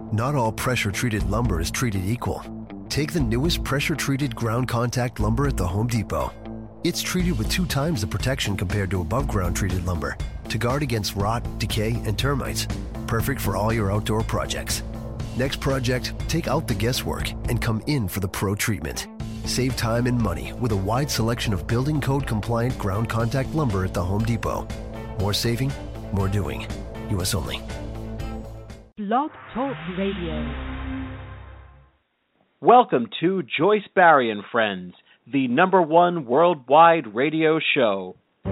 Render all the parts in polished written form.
Not all pressure-treated lumber is treated equal. Take the newest pressure-treated ground contact lumber at the Home Depot. It's treated with 2 times the protection compared to above-ground treated lumber to guard against rot, decay, and termites. Perfect for all your outdoor projects. Next project, take out the guesswork and come in for the pro treatment. Save time and money with a wide selection of building code compliant ground contact lumber at the Home Depot. More saving, more doing. U.S. only. Blog Talk Radio. Welcome to Joyce Barry and Friends, the #1 worldwide radio show.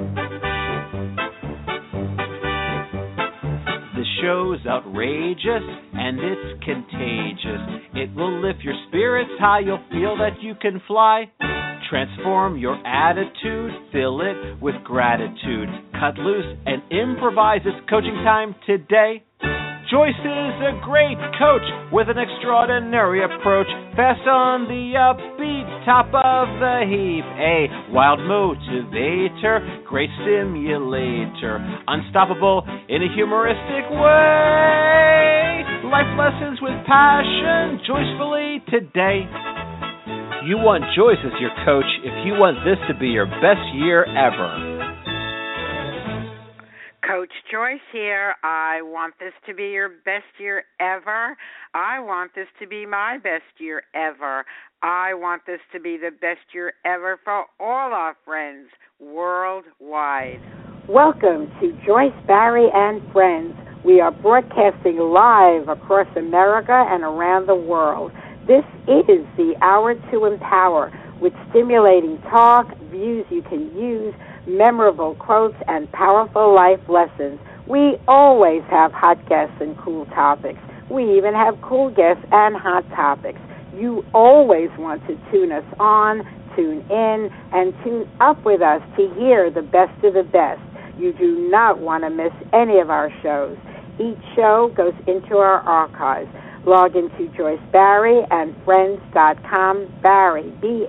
The show's outrageous and it's contagious. It will lift your spirits high, you'll feel that you can fly. Transform your attitude, fill it with gratitude. Cut loose and improvise. It's coaching time today. Joyce is a great coach with an extraordinary approach. Fast on the upbeat, top of the heap. A wild motivator, great stimulator. Unstoppable in a humoristic way. Life lessons with passion, joyfully today. You want Joyce as your coach if you want this to be your best year ever. Coach Joyce here. I want this to be your best year ever. I want this to be my best year ever. I want this to be the best year ever for all our friends worldwide. Welcome to Joyce Barry and Friends. We are broadcasting live across America and around the world. This is the Hour to Empower with stimulating talk, views you can use, memorable quotes, and powerful life lessons. We always have hot guests and cool topics. We even have cool guests and hot topics. You always want to tune us on, tune in, and tune up with us to hear the best of the best. You do not want to miss any of our shows. Each show goes into our archives. Log into JoyceBarryandFriends.com, Barry,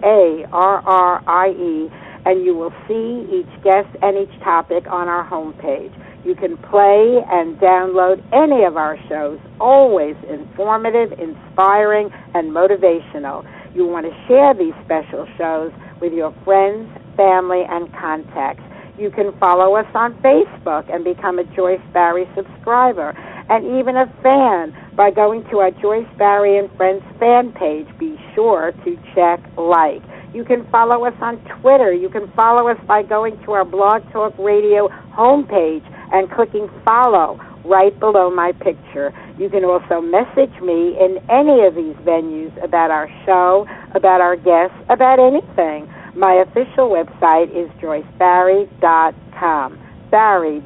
B-A-R-R-I-E, and you will see each guest and each topic on our homepage. You can play and download any of our shows, always informative, inspiring, and motivational. You want to share these special shows with your friends, family, and contacts. You can follow us on Facebook and become a Joyce Barry subscriber, and even a fan by going to our Joyce Barry and Friends fan page. Be sure to check like. You can follow us on Twitter. You can follow us by going to our Blog Talk Radio homepage and clicking follow right below my picture. You can also message me in any of these venues about our show, about our guests, about anything. My official website is joycebarry.com. Barry,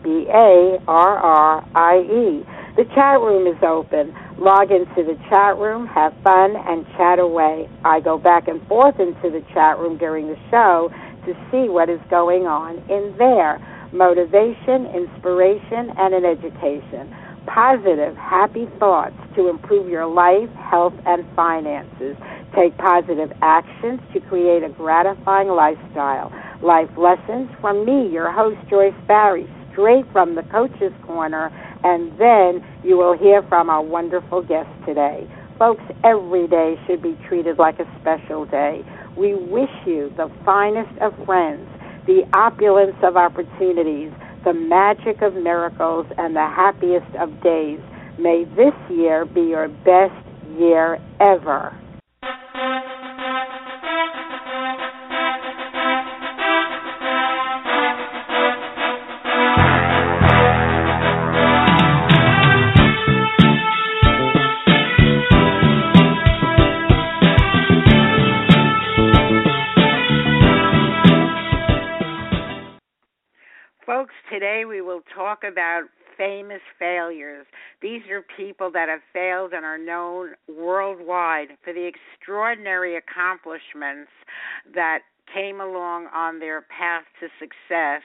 B-A-R-R-I-E. The chat room is open. Log into the chat room, have fun, and chat away. I go back and forth into the chat room during the show to see what is going on in there. Motivation, inspiration, and an education. Positive, happy thoughts to improve your life, health, and finances. Take positive actions to create a gratifying lifestyle. Life lessons from me, your host, Joyce Barry, straight from the Coach's Corner, and then you will hear from our wonderful guest today. Folks, every day should be treated like a special day. We wish you the finest of friends, the opulence of opportunities, the magic of miracles, and the happiest of days. May this year be your best year ever. Folks, today we will talk about famous failures. These are people that have failed and are known worldwide for the extraordinary accomplishments that came along on their path to success.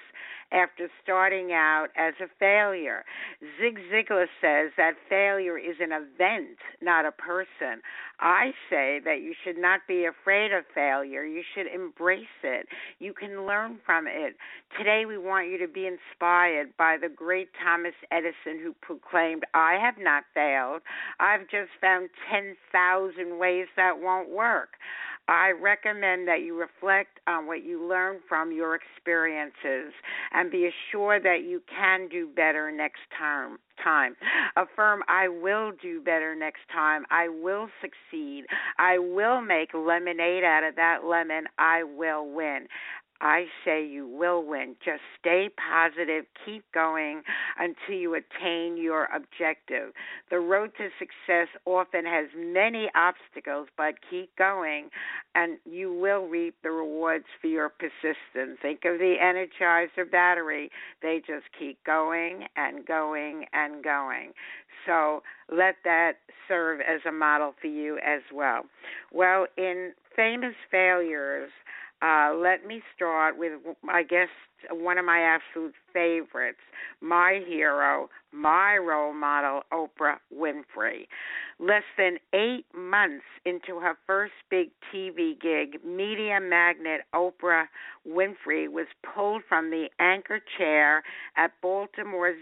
after starting out as a failure. Zig Ziglar says that failure is an event, not a person. I say that you should not be afraid of failure. You should embrace it. You can learn from it. Today we want you to be inspired by the great Thomas Edison, who proclaimed, "I have not failed. I've just found 10,000 ways that won't work." I recommend that you reflect on what you learned from your experiences and be assured that you can do better next time. Affirm, "I will do better next time. I will succeed. I will make lemonade out of that lemon. I will win." I say you will win. Just stay positive, keep going until you attain your objective. The road to success often has many obstacles, but keep going and you will reap the rewards for your persistence. Think of the Energizer battery. They just keep going and going and going. So let that serve as a model for you as well. Well, in famous failures, let me start with, I guess, one of my absolute favorites, my hero, my role model, Oprah Winfrey. Less than 8 months into her first big TV gig, media magnate Oprah Winfrey was pulled from the anchor chair at Baltimore's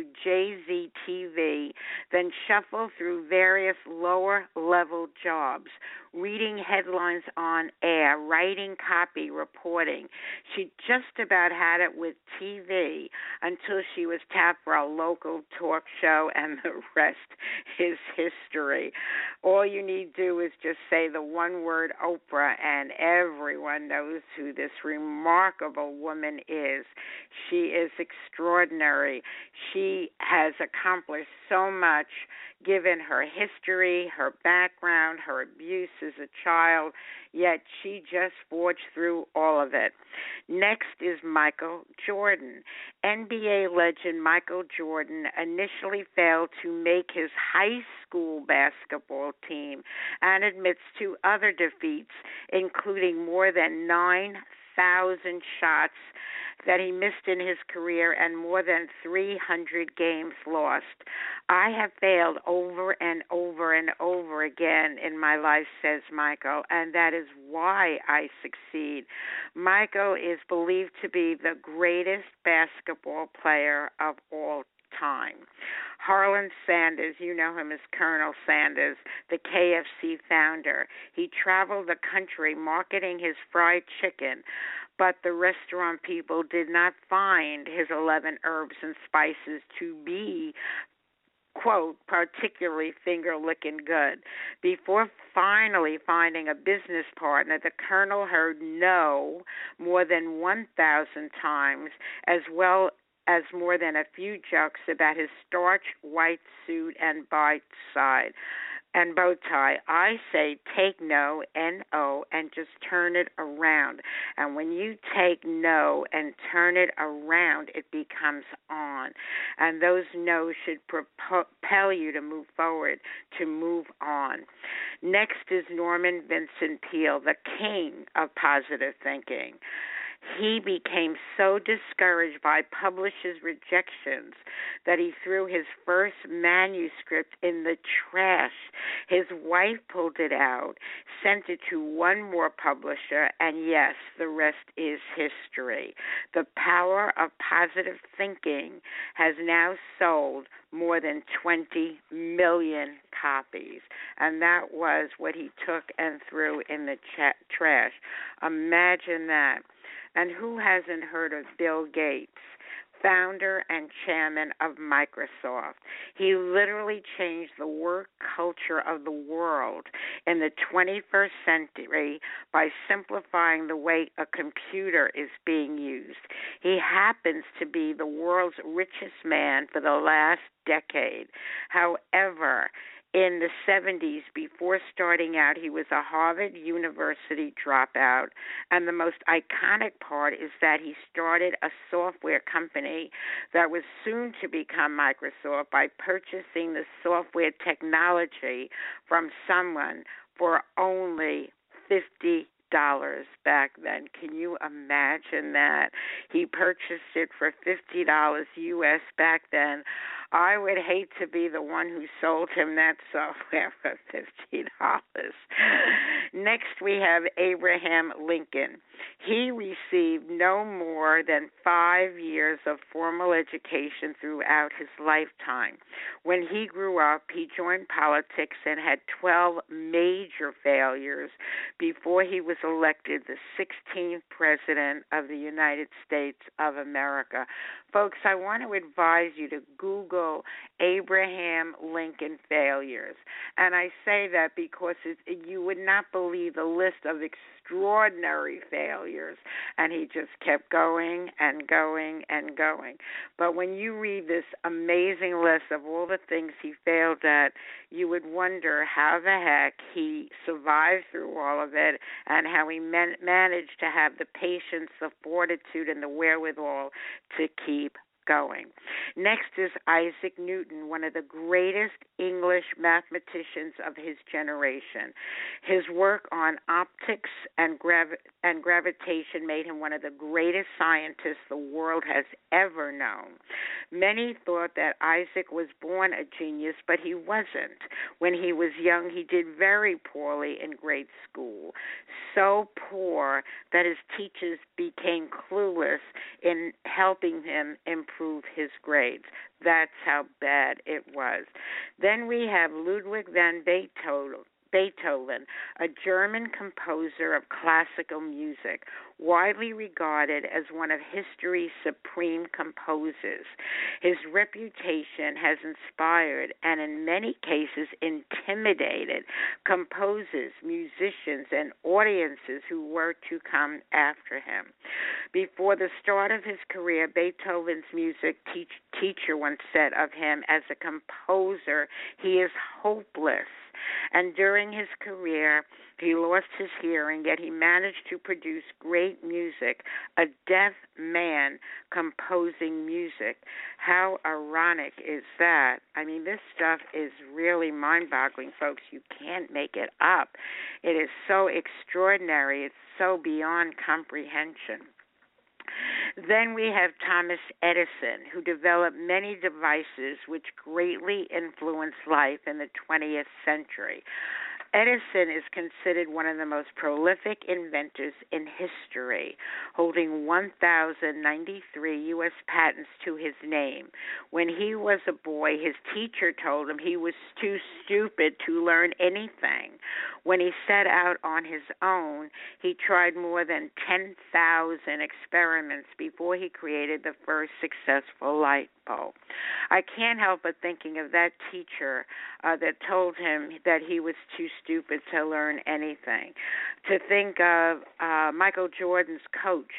WJZ-TV, then shuffled through various lower-level jobs, reading headlines on air, writing copy, reporting. She just about had it with TV until she was tapped for a local talk show, and the rest is history. All you need to do is just say the one word Oprah, and everyone knows who this remarkable woman is. She is extraordinary. She has accomplished so much given her history, her background, her abuse as a child, yet she just forged through all of it. Next is Michael Jordan. NBA legend Michael Jordan initially failed to make his high school basketball team and admits to other defeats, including more than 9,000 shots that he missed in his career and more than 300 games lost. I have failed over and over and over again in my life, says Michael, and that is why I succeed. Michael is believed to be the greatest basketball player of all time. Harlan Sanders, you know him as Colonel Sanders, the KFC founder. He traveled the country marketing his fried chicken, but the restaurant people did not find his 11 herbs and spices to be, quote, particularly finger-licking good. Before finally finding a business partner, the Colonel heard no more than 1,000 times, as well as more than a few jokes about his starch white suit and bow tie. I say take no, N-O, and just turn it around. And when you take no and turn it around, it becomes on. And those no's should propel you to move forward, to move on. Next is Norman Vincent Peale, the king of positive thinking. He became so discouraged by publishers' rejections that he threw his first manuscript in the trash. His wife pulled it out, sent it to one more publisher, and yes, the rest is history. The power of positive thinking has now sold more than 20 million copies, and that was what he took and threw in the trash. Imagine that. And who hasn't heard of Bill Gates, founder and chairman of Microsoft? He literally changed the work culture of the world in the 21st century by simplifying the way a computer is being used. He happens to be the world's richest man for the last decade. However, in the 70s, before starting out, he was a Harvard University dropout, and the most iconic part is that he started a software company that was soon to become Microsoft by purchasing the software technology from someone for only $50. back then. Can you imagine that? He purchased it for $50 US back then. I would hate to be the one who sold him that software for $50. Next, we have Abraham Lincoln. He received no more than 5 years of formal education throughout his lifetime. When he grew up, he joined politics and had 12 major failures before he was elected the 16th President of the United States of America. Folks, I want to advise you to Google Abraham Lincoln failures. And I say that because you would not believe the list of extraordinary failures. And he just kept going and going and going. But when you read this amazing list of all the things he failed at, you would wonder how the heck he survived through all of it and how he managed to have the patience, the fortitude, and the wherewithal to keep going. Next is Isaac Newton, one of the greatest English mathematicians of his generation. His work on optics and gravitation made him one of the greatest scientists the world has ever known. Many thought that Isaac was born a genius, but he wasn't. When he was young, he did very poorly in grade school, so poor that his teachers became clueless in helping him improve his grades. That's how bad it was. Then we have Ludwig van Beethoven, a German composer of classical music, widely regarded as one of history's supreme composers. His reputation has inspired and in many cases intimidated composers, musicians, and audiences who were to come after him. Before the start of his career, Beethoven's music teacher once said of him, as a composer, he is hopeless. And during his career, he lost his hearing, yet he managed to produce great music, a deaf man composing music. How ironic is that? I mean, this stuff is really mind-boggling, folks. You can't make it up. It is so extraordinary. It's so beyond comprehension. Then we have Thomas Edison, who developed many devices which greatly influenced life in the 20th century. Edison is considered one of the most prolific inventors in history, holding 1,093 U.S. patents to his name. When he was a boy, his teacher told him he was too stupid to learn anything. When he set out on his own, he tried more than 10,000 experiments before he created the first successful light bulb. I can't help but thinking of that teacher that told him that he was too stupid to learn anything. To think of Michael Jordan's coach,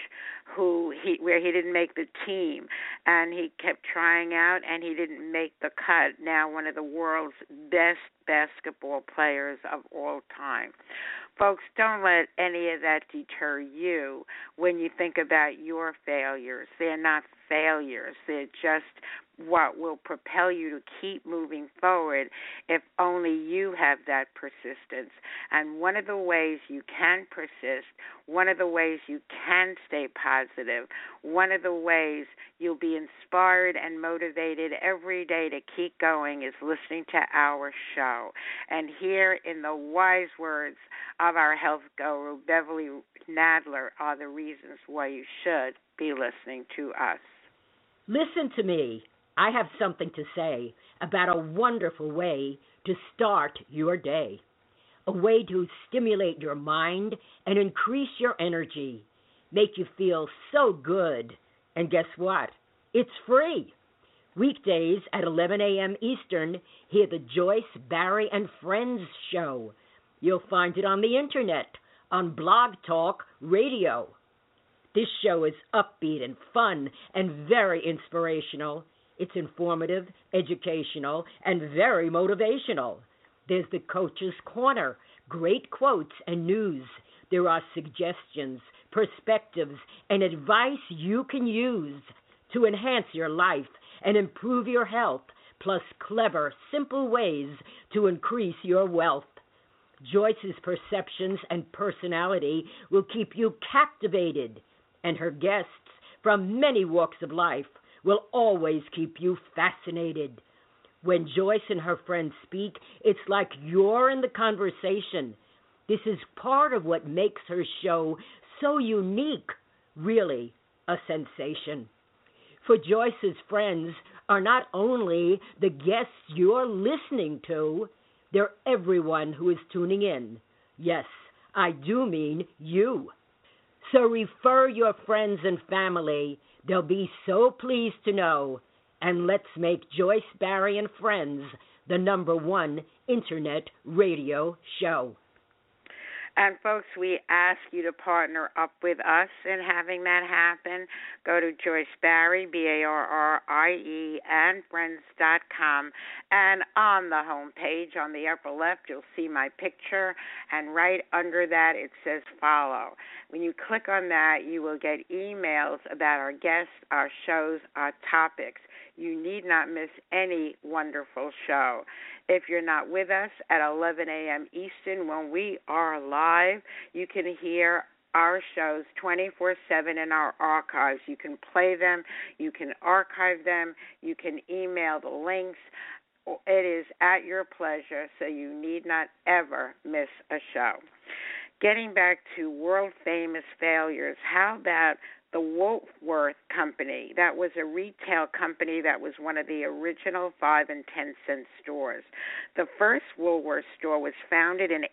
where he didn't make the team, and he kept trying out, and he didn't make the cut. Now one of the world's best basketball players of all time. Folks, don't let any of that deter you when you think about your failures. They're not failures. They're just what will propel you to keep moving forward if only you have that persistence. And one of the ways you can persist, one of the ways you can stay positive, one of the ways you'll be inspired and motivated every day to keep going is listening to our show. And here in the wise words of our health guru, Beverly Nadler, are the reasons why you should be listening to us. Listen to me. I have something to say about a wonderful way to start your day, a way to stimulate your mind and increase your energy, make you feel so good. And guess what? It's free. Weekdays at 11 a.m. Eastern, hear the Joyce, Barry, and Friends show. You'll find it on the Internet, on Blog Talk Radio. This show is upbeat and fun and very inspirational. It's informative, educational, and very motivational. There's the Coach's Corner, great quotes and news. There are suggestions, perspectives, and advice you can use to enhance your life and improve your health, plus clever, simple ways to increase your wealth. Joyce's perceptions and personality will keep you captivated, and her guests from many walks of life will always keep you fascinated. When Joyce and her friends speak, it's like you're in the conversation. This is part of what makes her show so unique, really a sensation. For Joyce's friends are not only the guests you're listening to, they're everyone who is tuning in. Yes, I do mean you. So refer your friends and family. They'll be so pleased to know. And let's make Joyce Barrie and Friends the #1 Internet radio show. And folks, we ask you to partner up with us in having that happen. Go to Joyce Barrie, Barrie, and friends.com. And on the home page, on the upper left, you'll see my picture. And right under that, it says follow. When you click on that, you will get emails about our guests, our shows, our topics. You need not miss any wonderful show. If you're not with us at 11 a.m. Eastern when we are live, you can hear our shows 24/7 in our archives. You can play them, you can archive them, you can email the links. It is at your pleasure, so you need not ever miss a show. Getting back to world-famous failures, how about the Woolworth Company? That was a retail company that was one of the original 5 and 10 cent stores. The first Woolworth store was founded in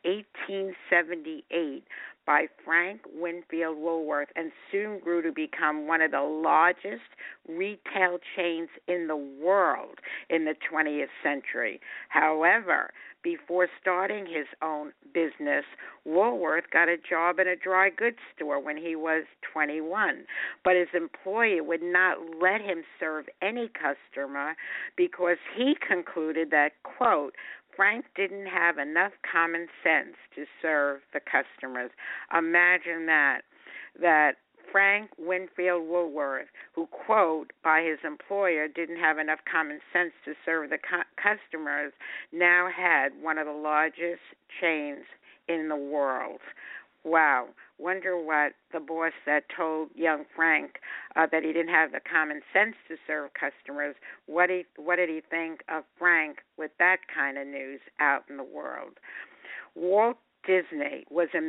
1878 by Frank Winfield Woolworth and soon grew to become one of the largest retail chains in the world in the 20th century. However, before starting his own business, Woolworth got a job in a dry goods store when he was 21. But his employer would not let him serve any customer because he concluded that, quote, Frank didn't have enough common sense to serve the customers. Imagine that Frank Winfield Woolworth, who, quote, by his employer, didn't have enough common sense to serve the customers, now had one of the largest chains in the world. Wow. Wonder what the boss that told young Frank that he didn't have the common sense to serve customers, what did he think of Frank with that kind of news out in the world? Walt Disney was an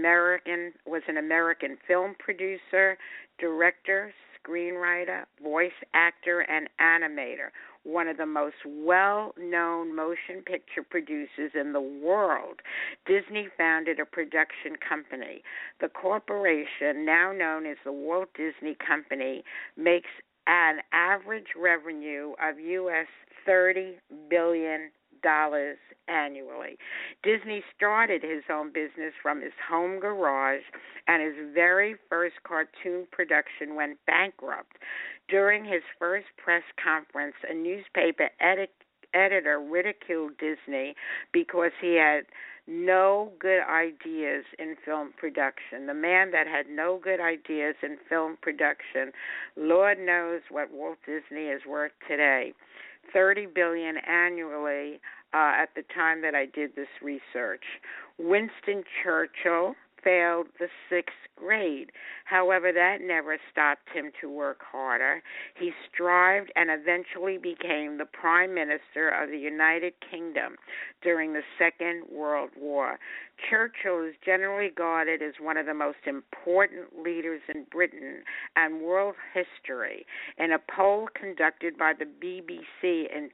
American film producer, director, screenwriter, voice actor, and animator, one of the most well-known motion picture producers in the world. Disney founded a production company. The corporation, now known as the Walt Disney Company, makes an average revenue of U.S. $30 billion annually. Disney started his own business from his home garage, and his very first cartoon production went bankrupt. During his first press conference, a newspaper editor ridiculed Disney because he had no good ideas in film production. The man that had no good ideas in film production, Lord knows what Walt Disney is worth today. $30 billion annually at the time that I did this research. Winston Churchill failed the 6th grade. However, that never stopped him to work harder. He strived and eventually became the Prime Minister of the United Kingdom during the Second World War. Churchill is generally regarded as one of the most important leaders in Britain and world history. In a poll conducted by the BBC in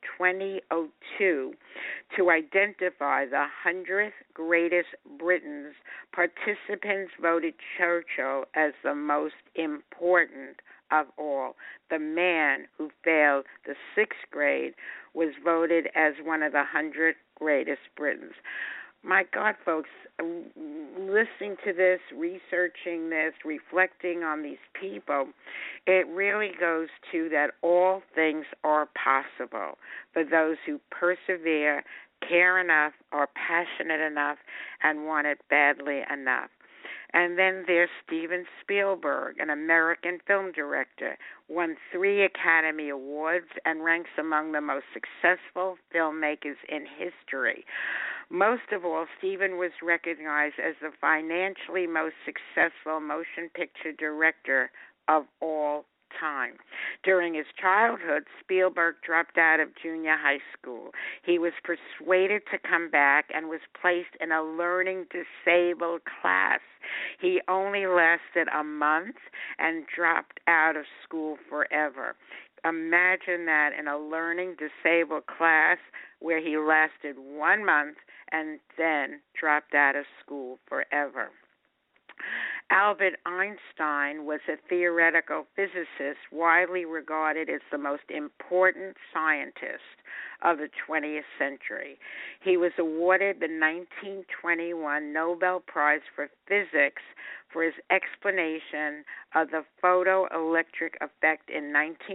2002 to identify the 100th greatest Britons, participants voted Churchill as the most important of all. The man who failed the 6th grade was voted as one of the 100 greatest Britons. My God, folks, listening to this, researching this, reflecting on these people, it really goes to that all things are possible for those who persevere, care enough, are passionate enough, and want it badly enough. And then there's Steven Spielberg, an American film director, won 3 Academy Awards and ranks among the most successful filmmakers in history. Most of all, Steven was recognized as the financially most successful motion picture director of all time. During his childhood, Spielberg dropped out of junior high school. He was persuaded to come back and was placed in a learning disabled class. He only lasted a month and dropped out of school forever. Imagine that, in a learning disabled class where he lasted 1 month and then dropped out of school forever. Albert Einstein was a theoretical physicist widely regarded as the most important scientist of the 20th century. He was awarded the 1921 Nobel Prize for Physics for his explanation of the photoelectric effect in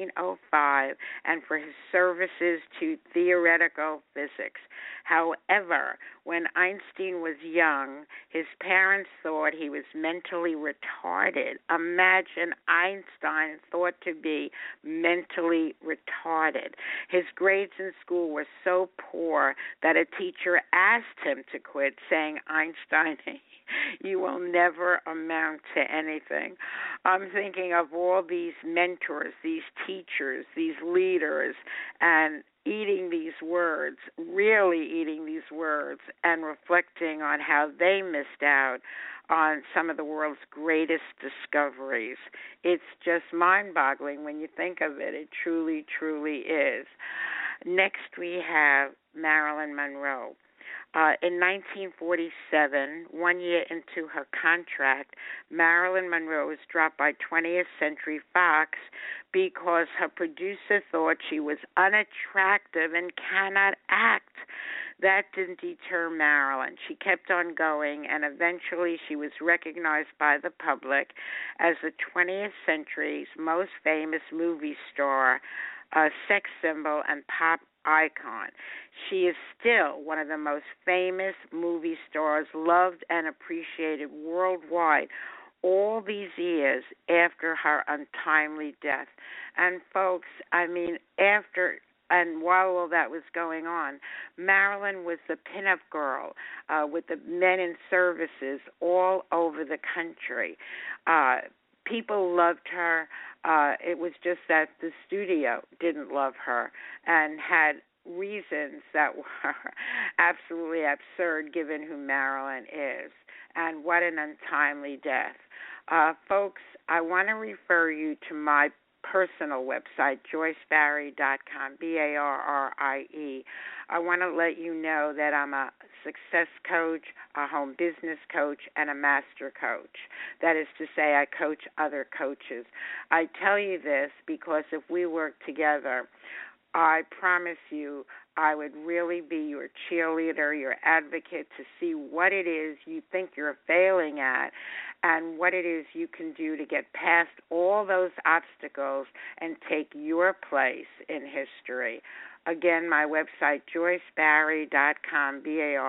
1905 and for his services to theoretical physics. However, when Einstein was young, his parents thought he was mentally retarded. Imagine Einstein thought to be mentally retarded. His grades in school were so poor that a teacher asked him to quit, saying, "Einstein, you will never amount to anything." I'm thinking of all these mentors, these teachers, these leaders, and eating these words, really eating these words, and reflecting on how they missed out on some of the world's greatest discoveries. It's just mind-boggling when you think of it. It truly, truly is. Next, we have Marilyn Monroe. In 1947, 1 year into her contract, Marilyn Monroe was dropped by 20th Century Fox because her producer thought she was unattractive and cannot act. That didn't deter Marilyn. She kept on going, and eventually she was recognized by the public as the 20th century's most famous movie star, a sex symbol, and pop icon. She is still one of the most famous movie stars, loved and appreciated worldwide all these years after her untimely death. And folks, I mean, after and while all that was going on, Marilyn was the pinup girl with the men in services all over the country. People loved her. It was just that the studio didn't love her and had reasons that were absolutely absurd given who Marilyn is. And what an untimely death. Folks, I want to refer you to my personal website, JoyceBarrie.com, BARRIE. I want to let you know that I'm a success coach, a home business coach, and a master coach. That is to say, I coach other coaches. I tell you this because if we work together, I promise you I would really be your cheerleader, your advocate to see what it is you think you're failing at and what it is you can do to get past all those obstacles and take your place in history. Again, my website, JoyceBarrie.com,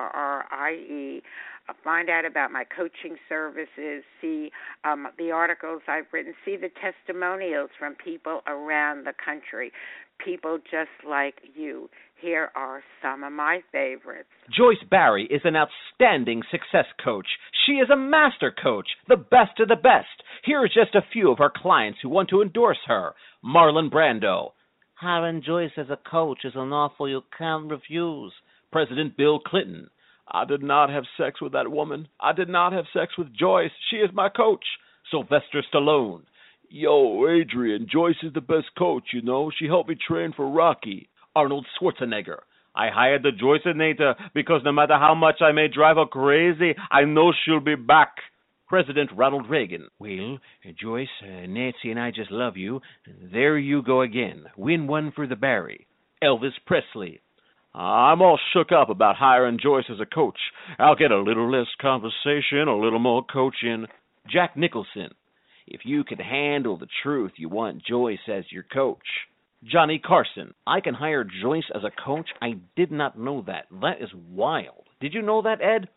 BARRIE. Find out about my coaching services, see the articles I've written, see the testimonials from people around the country, people just like you. Here are some of my favorites. Joyce Barrie is an outstanding success coach. She is a master coach, the best of the best. Here are just a few of her clients who want to endorse her. Marlon Brando. Hiring Joyce as a coach is an offer you can't refuse. President Bill Clinton. I did not have sex with that woman. I did not have sex with Joyce. She is my coach. Sylvester Stallone. Yo, Adrian, Joyce is the best coach, you know. She helped me train for Rocky. Arnold Schwarzenegger. I hired the Joyceinator because no matter how much I may drive her crazy, I know she'll be back. President Ronald Reagan. Well, Joyce, Nancy and I just love you. There you go again. Win one for the Barrie. Elvis Presley. I'm all shook up about hiring Joyce as a coach. I'll get a little less conversation, a little more coaching. Jack Nicholson. If you can handle the truth, you want Joyce as your coach. Johnny Carson. I can hire Joyce as a coach? I did not know that. That is wild. Did you know that, Ed?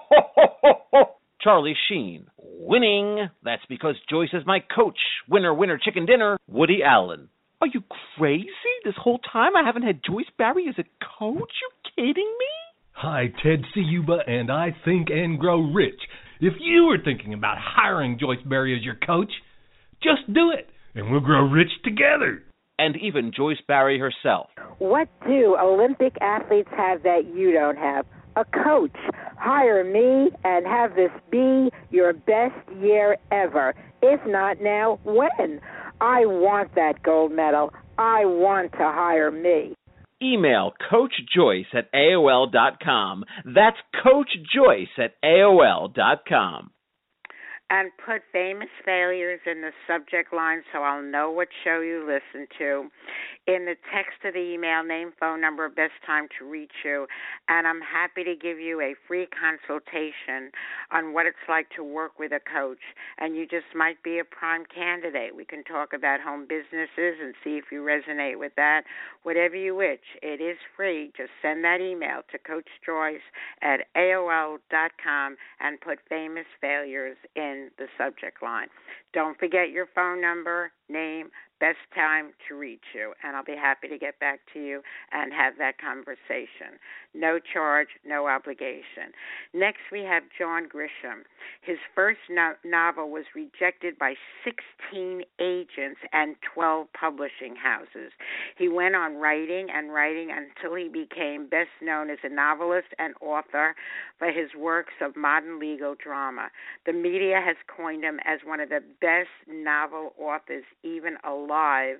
Charlie Sheen. Winning. That's because Joyce is my coach. Winner, winner, chicken dinner. Woody Allen. Are you crazy? This whole time I haven't had Joyce Barrie as a coach? You kidding me? Hi, Ted Ciuba, and I think and grow rich. If you were thinking about hiring Joyce Barry as your coach, just do it, and we'll grow rich together. And even Joyce Barry herself. What do Olympic athletes have that you don't have? A coach. Hire me and have this be your best year ever. If not now, when? I want that gold medal. I want to hire me. Email Coach Joyce at AOL.com. That's Coach Joyce at AOL.com. And put famous failures in the subject line so I'll know what show you listen to. In the text of the email, name, phone number, best time to reach you. And I'm happy to give you a free consultation on what it's like to work with a coach. And you just might be a prime candidate. We can talk about home businesses and see if you resonate with that. Whatever you wish, it is free. Just send that email to Coach Joyce at AOL.com and put famous failures in the subject line. Don't forget your phone number, name, best time to reach you, and I'll be happy to get back to you and have that conversation. No charge, no obligation. Next, we have John Grisham. His first novel was rejected by 16 agents and 12 publishing houses. He went on writing until he became best known as a novelist and author for his works of modern legal drama. The media has coined him as one of the best novel authors even alive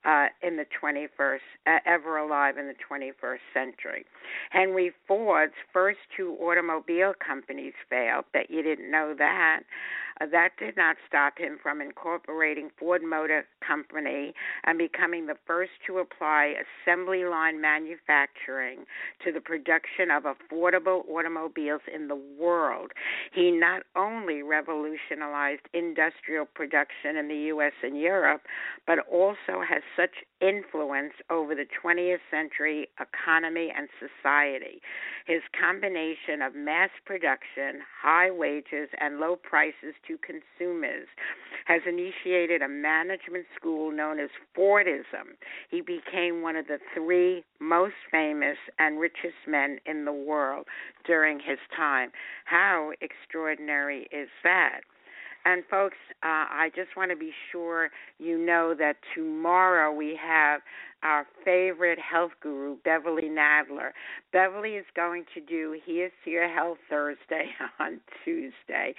in the 21st, ever alive in the 21st century. Henry Ford's first 2 automobile companies failed. Bet you didn't know that. That did not stop him from incorporating Ford Motor Company and becoming the first to apply assembly line manufacturing to the production of affordable automobiles in the world. He not only revolutionized industrial production in the U.S. and Europe, but also has such influence over the 20th century economy and society. His combination of mass production, high wages, and low prices to consumers has initiated a management school known as Fordism. He became one of the 3 most famous and richest men in the world during his time. How extraordinary is that? And, folks, I just want to be sure you know that tomorrow we have our favorite health guru, Beverly Nadler. Beverly is going to do Here's to Your Health Thursday on Tuesday.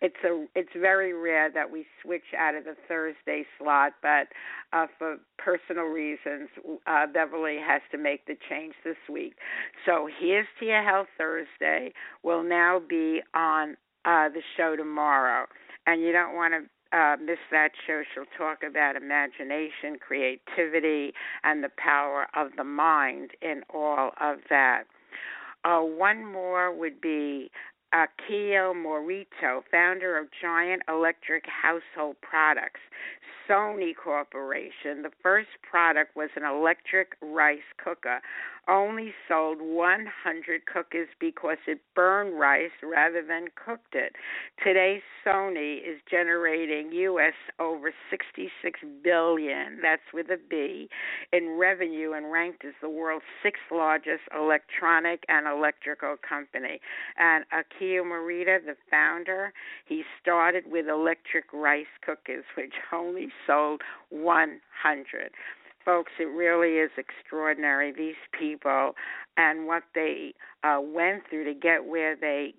It's very rare that we switch out of the Thursday slot, but for personal reasons, Beverly has to make the change this week. So Here's to Your Health Thursday will now be on the show tomorrow. And you don't want to miss that show. She'll talk about imagination, creativity, and the power of the mind in all of that. One more would be Akio Morita, founder of Giant Electric Household Products, Sony Corporation. The first product was an electric rice cooker. Only sold 100 cookers because it burned rice rather than cooked it. Today, Sony is generating U.S. over $66 billion, that's with a B, in revenue and ranked as the world's 6th largest electronic and electrical company. And Akio Morita, the founder, he started with electric rice cookers, which only sold 100. Folks, it really is extraordinary, these people and what they went through to get where they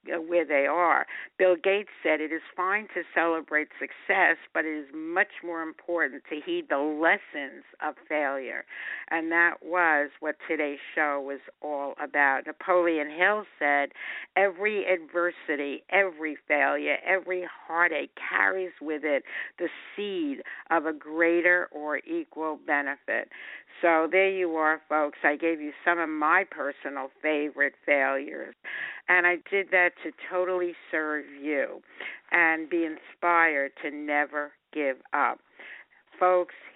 are. Bill Gates said it is fine to celebrate success, but it is much more important to heed the lessons of failure. And that was what today's show was all about. Napoleon Hill said, every adversity, every failure, every heartache carries with it the seed of a greater or equal benefit. So there you are, folks. I gave you some of my personal favorite failures, and I did that to totally serve you and be inspired to never give up. Folks,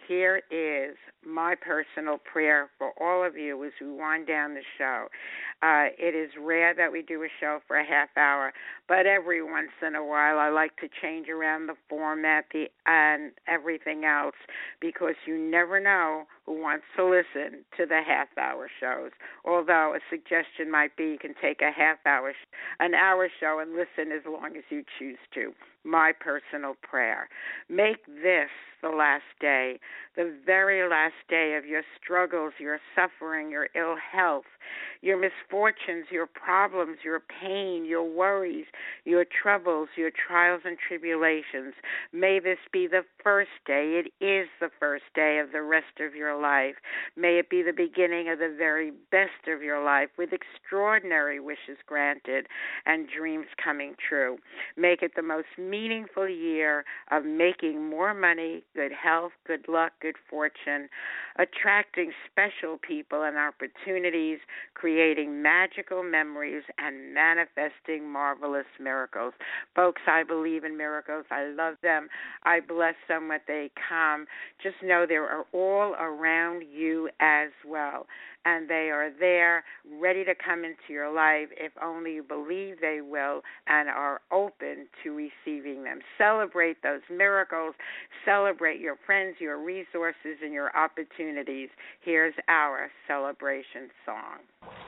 here is my personal prayer for all of you as we wind down the show. It is rare that we do a show for a half hour, but every once in a while I like to change around the format and everything else, because you never know who wants to listen to the half-hour shows. Although a suggestion might be you can take an hour show and listen as long as you choose to. My personal prayer. Make this the last day, the very last day of your struggles, your suffering, your ill health, your misfortunes, your problems, your pain, your worries, your troubles, your trials and tribulations. May this be the first day. It is the first day of the rest of your life. May it be the beginning of the very best of your life, with extraordinary wishes granted and dreams coming true. Make it the most meaningful year of making more money, good health, good luck, good fortune, attracting special people and opportunities, creating magical memories, and manifesting marvelous miracles. Folks, I believe in miracles. I love them. I bless them when they come. Just know they are all around you as well, and they are there ready to come into your life if only you believe they will and are open to receiving them. Celebrate those miracles. Celebrate your friends, your resources, and your opportunities. Here's our celebration song.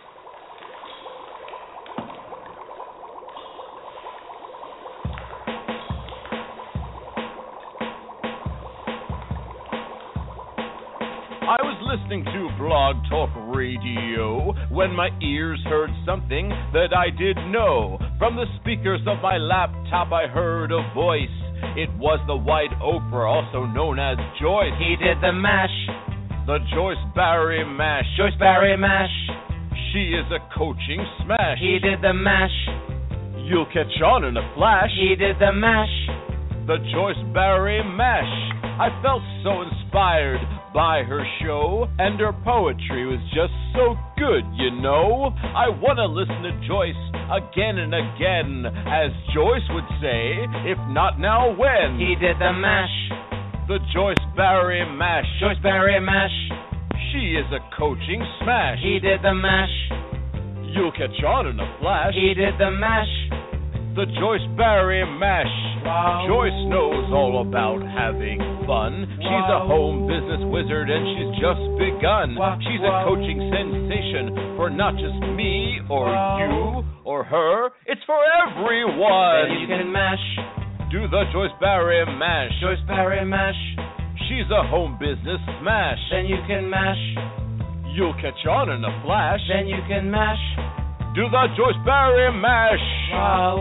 I was listening to Blog Talk Radio when my ears heard something that I didn't know. From the speakers of my laptop I heard a voice. It was the White Oprah, also known as Joyce. He did the mash. The Joyce Barry Mash. Joyce Barry Mash. She is a coaching smash. He did the mash. You'll catch on in a flash. He did the mash. The Joyce Barry Mash. I felt so inspired by her show, and her poetry was just so good, you know. I want to listen to Joyce again and again, as Joyce would say, if not now, when? He did the mash. The Joyce Barry Mash. Joyce Barry Mash. She is a coaching smash. He did the mash. You'll catch on in a flash. He did the mash. The Joyce Barry Mash. Wow. Joyce knows all about having fun. Wow. She's a home business wizard and she's just begun. Wow. She's a coaching sensation for not just me or you or her. It's for everyone. Then you can mash. Do the Joyce Barry Mash. Joyce Barry Mash. She's a home business smash. Then you can mash. You'll catch on in a flash. Then you can mash. Do the Joyce Barry Mash. Wow.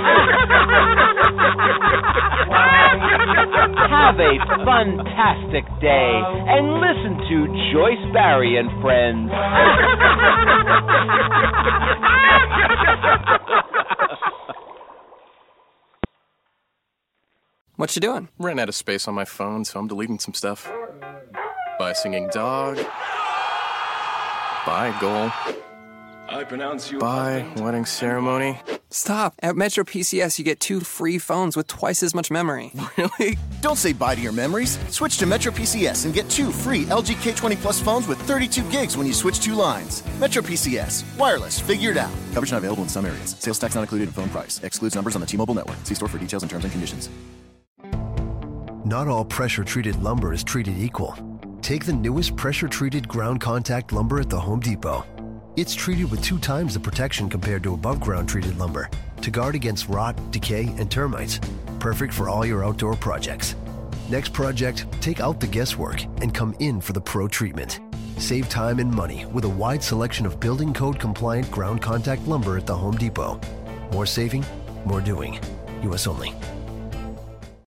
Have a fantastic day and listen to Joyce Barry and Friends. What you doing? Ran out of space on my phone, so I'm deleting some stuff. Bye, singing dog. Bye, goal. I pronounce you. Bye, wedding ceremony. Stop. At Metro PCS, you get 2 free phones with twice as much memory. Really? Don't say bye to your memories. Switch to Metro PCS and get 2 free LG K20 Plus phones with 32 gigs when you switch 2 lines. Metro PCS. Wireless. Figured out. Coverage not available in some areas. Sales tax not included in phone price. Excludes numbers on the T-Mobile network. See store for details and terms and conditions. Not all pressure-treated lumber is treated equal. Take the newest pressure-treated ground contact lumber at the Home Depot. It's treated with 2 times the protection compared to above-ground treated lumber to guard against rot, decay, and termites. Perfect for all your outdoor projects. Next project, take out the guesswork and come in for the pro treatment. Save time and money with a wide selection of building code compliant ground contact lumber at the Home Depot. More saving, more doing. U.S. only.